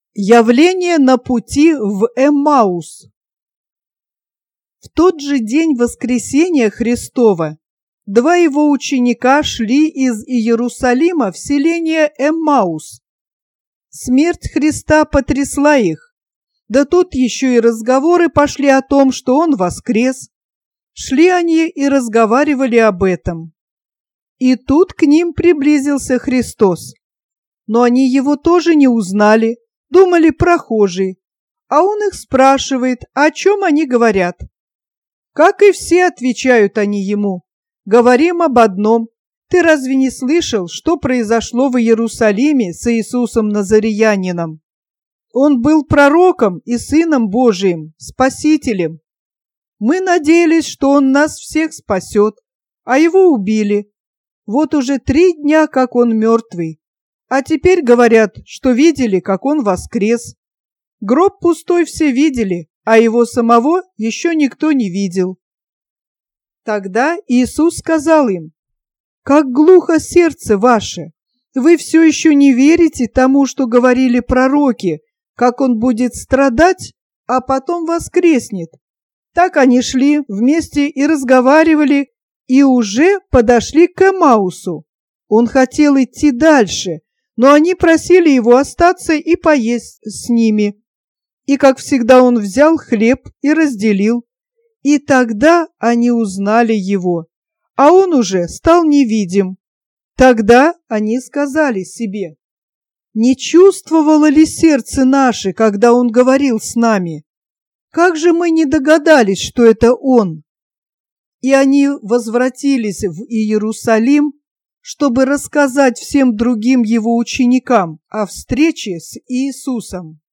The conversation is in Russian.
Явление на пути в Эммаус. В тот же день воскресения Христова два его ученика шли из Иерусалима в селение Эммаус. Смерть Христа потрясла их, да тут еще и разговоры пошли о том, что Он воскрес. Шли они и разговаривали об этом. И тут к ним приблизился Христос, но они Его тоже не узнали, думали прохожие, а Он их спрашивает, о чем они говорят. Как и все, отвечают они Ему, говорим об одном. Ты разве не слышал, что произошло в Иерусалиме с Иисусом Назариянином? Он был пророком и Сыном Божиим, Спасителем. Мы надеялись, что Он нас всех спасет, а Его убили. Вот уже 3 дня, как Он мертвый. А теперь говорят, что видели, как Он воскрес. Гроб пустой все видели, а Его самого еще никто не видел. Тогда Иисус сказал им: «Как глухо сердце ваше! Вы все еще не верите тому, что говорили пророки, как Он будет страдать, а потом воскреснет». Так они шли вместе и разговаривали, и уже подошли к Эммаусу. Он хотел идти дальше, но они просили его остаться и поесть с ними. И, как всегда, он взял хлеб и разделил. И тогда они узнали его, а он уже стал невидим. Тогда они сказали себе: «Не чувствовало ли сердце наше, когда он говорил с нами? Как же мы не догадались, что это он?» И они возвратились в Иерусалим, чтобы рассказать всем другим его ученикам о встрече с Иисусом.